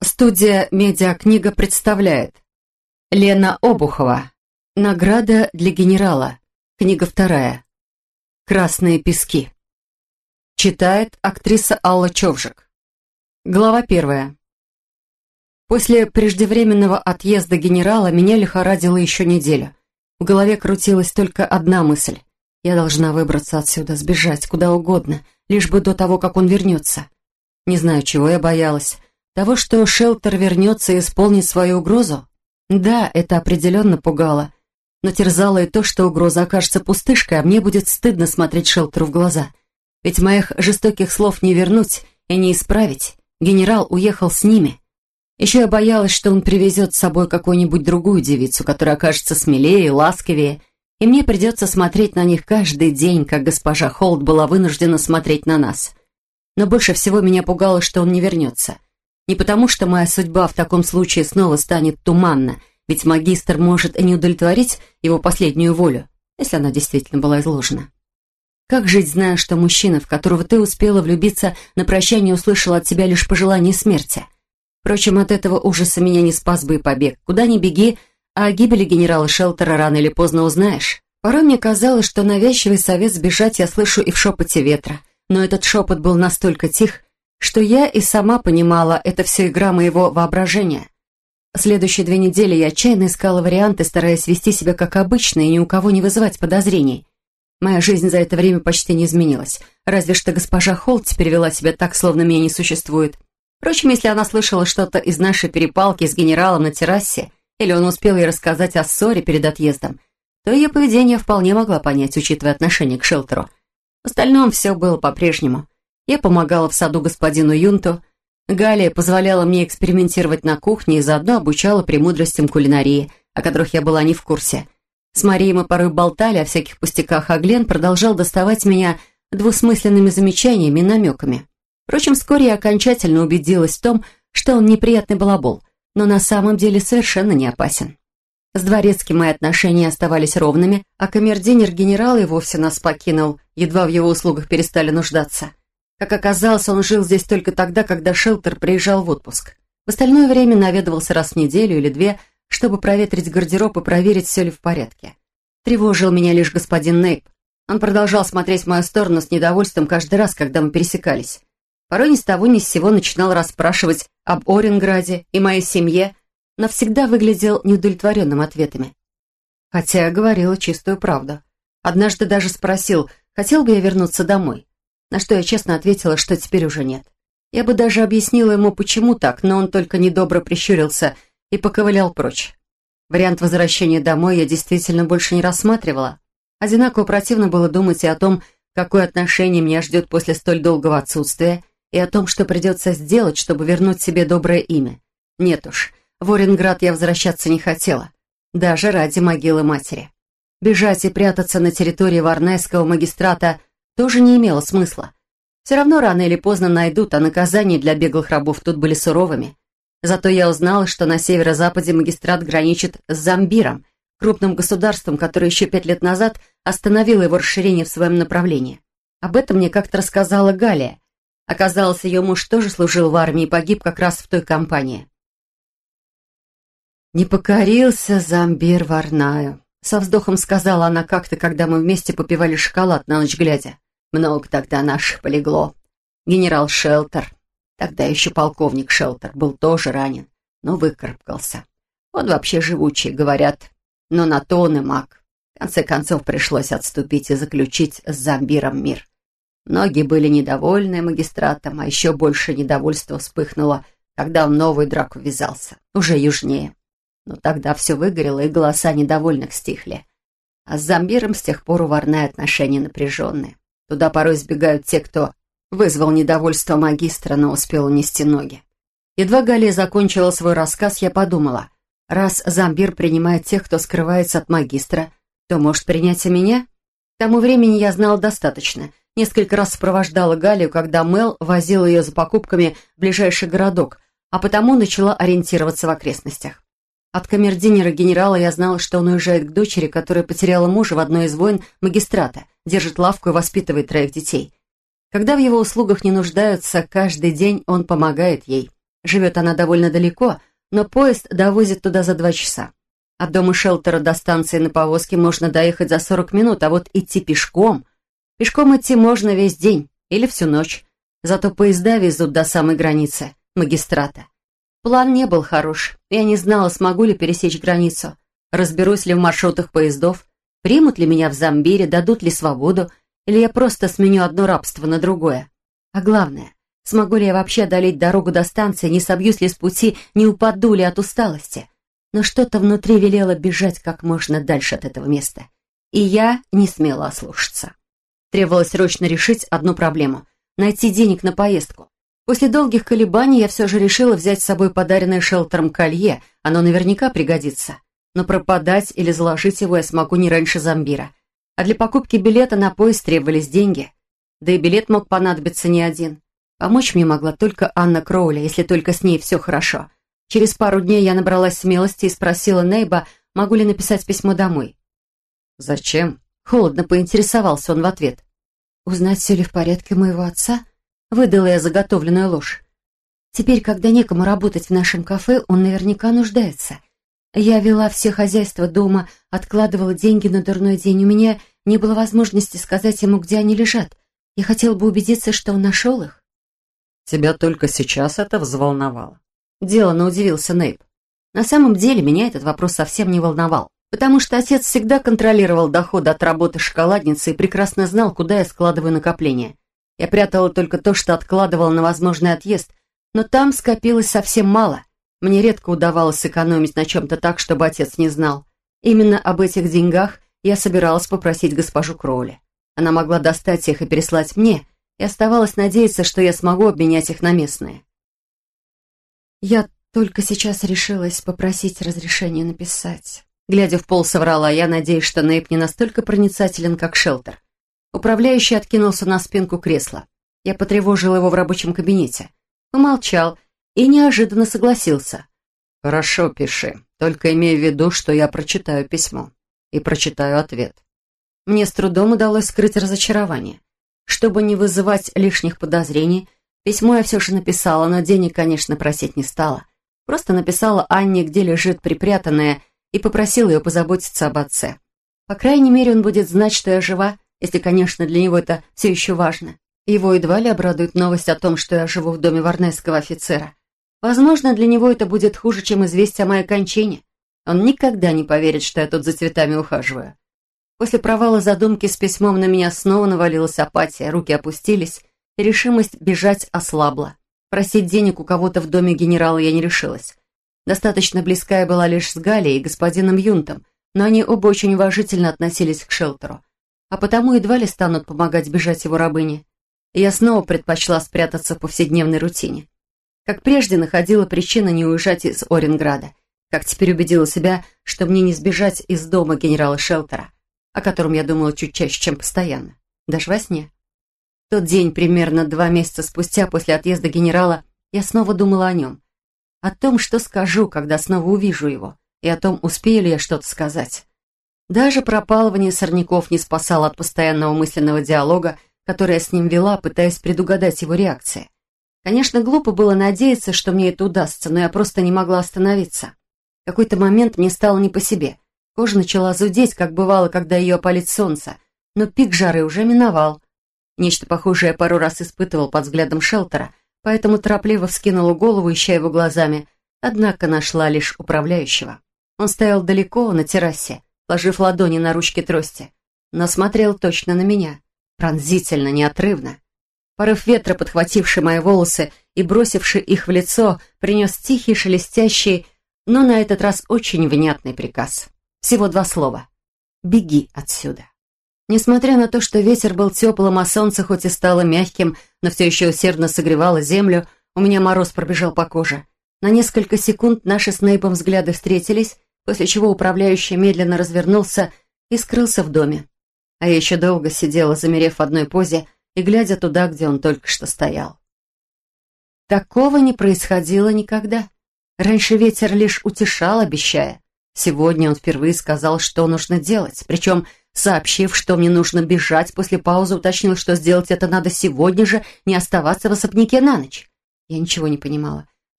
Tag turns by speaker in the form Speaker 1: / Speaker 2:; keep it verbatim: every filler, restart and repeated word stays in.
Speaker 1: Студия «Медиакнига» представляет Лена Обухова. Награда для генерала. Книга вторая. «Красные пески». Читает актриса Алла Човжик. Глава первая. После преждевременного отъезда генерала меня лихорадило еще неделю. В голове крутилась только одна мысль. Я должна выбраться отсюда, сбежать куда угодно, лишь бы до того, как он вернется. Не знаю, чего я боялась. Того, что Шелтер вернется и исполнит свою угрозу? Да, это определенно пугало. Но терзало и то, что угроза окажется пустышкой, а мне будет стыдно смотреть Шелтеру в глаза. Ведь моих жестоких слов не вернуть и не исправить. Генерал уехал с ними. Еще я боялась, что он привезет с собой какую-нибудь другую девицу, которая окажется смелее и ласковее, и мне придется смотреть на них каждый день, как госпожа Холт была вынуждена смотреть на нас. Но больше всего меня пугало, что он не вернется. Не потому, что моя судьба в таком случае снова станет туманна, ведь магистр может и не удовлетворить его последнюю волю, если она действительно была изложена. Как жить, зная, что мужчина, в которого ты успела влюбиться, на прощание услышал от тебя лишь пожелание смерти? Впрочем, от этого ужаса меня не спас бы и побег. Куда ни беги, а о гибели генерала Шелтера рано или поздно узнаешь. Порой мне казалось, что навязчивый совет сбежать я слышу и в шепоте ветра, но этот шепот был настолько тих, что я и сама понимала, это все игра моего воображения. Следующие две недели я отчаянно искала варианты, стараясь вести себя как обычно и ни у кого не вызывать подозрений. Моя жизнь за это время почти не изменилась, разве что госпожа Холт теперь вела себя так, словно меня не существует. Впрочем, если она слышала что-то из нашей перепалки с генералом на террасе, или он успел ей рассказать о ссоре перед отъездом, то ее поведение вполне могла понять, учитывая отношение к Шелтеру. В остальном все было по-прежнему. Я помогала в саду господину Юнту. Галия позволяла мне экспериментировать на кухне и заодно обучала премудростям кулинарии, о которых я была не в курсе. С Марией мы порой болтали о всяких пустяках, а Глен продолжал доставать меня двусмысленными замечаниями и намеками. Впрочем, вскоре я окончательно убедилась в том, что он неприятный балабол, но на самом деле совершенно не опасен. С дворецким мои отношения оставались ровными, а камердинер генерала и вовсе нас покинул, едва в его услугах перестали нуждаться. Как оказалось, он жил здесь только тогда, когда Шелтер приезжал в отпуск. В остальное время наведывался раз в неделю или две, чтобы проветрить гардероб и проверить, все ли в порядке. Тревожил меня лишь господин Нейп. Он продолжал смотреть в мою сторону с недовольством каждый раз, когда мы пересекались. Порой ни с того ни с сего начинал расспрашивать об Оринграде и моей семье, но всегда выглядел неудовлетворенным ответами. Хотя я говорила чистую правду. Однажды даже спросил, хотел бы я вернуться домой. На что я честно ответила, что теперь уже нет. Я бы даже объяснила ему, почему так, но он только недобро прищурился и поковылял прочь. Вариант возвращения домой я действительно больше не рассматривала. Одинаково противно было думать и о том, какое отношение меня ждет после столь долгого отсутствия, и о том, что придется сделать, чтобы вернуть себе доброе имя. Нет уж, в Оринград я возвращаться не хотела, даже ради могилы матери. Бежать и прятаться на территории Варнайского магистрата тоже не имело смысла. Все равно рано или поздно найдут, а наказания для беглых рабов тут были суровыми. Зато я узнала, что на северо-западе магистрат граничит с Замбиром, крупным государством, которое еще пять лет назад остановило его расширение в своем направлении. Об этом мне как-то рассказала Галия. Оказалось, ее муж тоже служил в армии и погиб как раз в той кампании. «Не покорился Замбир Варнаю», — со вздохом сказала она как-то, когда мы вместе попивали шоколад на ночь глядя. «Много тогда наших полегло. Генерал Шелтер, тогда еще полковник Шелтер, был тоже ранен, но выкарабкался. Он вообще живучий, говорят, но на то он и маг. В конце концов пришлось отступить и заключить с Замбиром мир. Многие были недовольны магистратом, а еще больше недовольства вспыхнуло, когда он в новую драку ввязался, уже южнее. Но тогда все выгорело, и голоса недовольных стихли. А с Замбиром с тех пор у Варнай отношения напряженные. Туда порой сбегают те, кто вызвал недовольство магистра, но успел унести ноги. Едва Галия закончила свой рассказ, я подумала, раз Замбир принимает тех, кто скрывается от магистра, то может принять и меня? К тому времени я знала достаточно. Несколько раз сопровождала Галию, когда Мел возила ее за покупками в ближайший городок, а потому начала ориентироваться в окрестностях. От камердинера генерала я знала, что он уезжает к дочери, которая потеряла мужа в одной из войн магистрата, держит лавку и воспитывает троих детей. Когда в его услугах не нуждаются, каждый день он помогает ей. Живет она довольно далеко, но поезд довозит туда за два часа. От дома шелтера до станции на повозке можно доехать за сорок минут, а вот идти пешком... Пешком идти можно весь день или всю ночь. Зато поезда везут до самой границы, магистрата. План не был хорош. Я не знала, смогу ли пересечь границу, разберусь ли в маршрутах поездов, примут ли меня в Замбире, дадут ли свободу, или я просто сменю одно рабство на другое. А главное, смогу ли я вообще одолеть дорогу до станции, не собьюсь ли с пути, не упаду ли от усталости. Но что-то внутри велело бежать как можно дальше от этого места. И я не смела ослушаться. Требовалось срочно решить одну проблему — найти денег на поездку. После долгих колебаний я все же решила взять с собой подаренное шелтером колье, оно наверняка пригодится. Но пропадать или заложить его я смогу не раньше Замбира. А для покупки билета на поезд требовались деньги. Да и билет мог понадобиться не один. Помочь мне могла только Анна Кроули, если только с ней все хорошо. Через пару дней я набралась смелости и спросила Нейба, могу ли написать письмо домой. «Зачем?» — холодно поинтересовался он в ответ. «Узнать, все ли в порядке у моего отца?» — выдала я заготовленную ложь. «Теперь, когда некому работать в нашем кафе, он наверняка нуждается. Я вела все хозяйства дома, откладывала деньги на дурной день. У меня не было возможности сказать ему, где они лежат. Я хотела бы убедиться, что он нашел их».
Speaker 2: «Тебя только сейчас это взволновало?»
Speaker 1: Делано удивился Нейб. На самом деле меня этот вопрос совсем не волновал, потому что отец всегда контролировал доходы от работы шоколадницы и прекрасно знал, куда я складываю накопления. Я прятала только то, что откладывала на возможный отъезд, но там скопилось совсем мало. Мне редко удавалось экономить на чем-то так, чтобы отец не знал. Именно об этих деньгах я собиралась попросить госпожу Кроули. Она могла достать их и переслать мне, и оставалось надеяться, что я смогу обменять их на местные. Я только сейчас решилась попросить разрешения написать. Глядя в пол, соврала я, надеясь, что Нейб не настолько проницателен, как Шелтер. Управляющий откинулся на спинку кресла. Я потревожила его в рабочем кабинете. Помолчал и неожиданно согласился.
Speaker 2: «Хорошо, пиши. Только имей в виду, что я прочитаю письмо. И прочитаю ответ».
Speaker 1: Мне с трудом удалось скрыть разочарование. Чтобы не вызывать лишних подозрений, письмо я все же написала, но денег, конечно, просить не стала. Просто написала Анне, где лежит припрятанное, и попросила ее позаботиться об отце. По крайней мере, он будет знать, что я жива, если, конечно, для него это все еще важно. Его едва ли обрадует новость о том, что я живу в доме варнесского офицера. Возможно, для него это будет хуже, чем известие о моей кончине. Он никогда не поверит, что я тут за цветами ухаживаю. После провала задумки с письмом на меня снова навалилась апатия, руки опустились, и решимость бежать ослабла. Просить денег у кого-то в доме генерала я не решилась. Достаточно близка я была лишь с Галей и господином Юнтом, но они оба очень уважительно относились к Шелтеру, а потому едва ли станут помогать бежать его рабыне. И я снова предпочла спрятаться в повседневной рутине. Как прежде находила причины не уезжать из Оренграда, как теперь убедила себя, что мне не сбежать из дома генерала Шелтера, о котором я думала чуть чаще, чем постоянно, даже во сне. В тот день, примерно два месяца спустя после отъезда генерала, я снова думала о нем. О том, что скажу, когда снова увижу его, и о том, успею ли я что-то сказать. Даже пропалывание сорняков не спасало от постоянного мысленного диалога, который я с ним вела, пытаясь предугадать его реакции. Конечно, глупо было надеяться, что мне это удастся, но я просто не могла остановиться. В какой-то момент мне стало не по себе. Кожа начала зудеть, как бывало, когда ее опалит солнце, но пик жары уже миновал. Нечто похожее я пару раз испытывал под взглядом Шелтера, поэтому торопливо вскинула голову, ища его глазами, однако нашла лишь управляющего. Он стоял далеко, на террасе, ложив ладони на ручки трости, но смотрел точно на меня, пронзительно, неотрывно. Порыв ветра, подхвативший мои волосы и бросивший их в лицо, принес тихий, шелестящий, но на этот раз очень внятный приказ. Всего два слова. «Беги отсюда». Несмотря на то, что ветер был теплым, а солнце хоть и стало мягким, но все еще усердно согревало землю, у меня мороз пробежал по коже. На несколько секунд наши с Нейбом взгляды встретились, после чего управляющий медленно развернулся и скрылся в доме. А я еще долго сидела, замерев в одной позе и глядя туда, где он только что стоял. Такого не происходило никогда. Раньше ветер лишь утешал, обещая. Сегодня он впервые сказал, что нужно делать, причем, сообщив, что мне нужно бежать, после паузы уточнил, что сделать это надо сегодня же, не оставаться в особняке на ночь. Я ничего не понимала.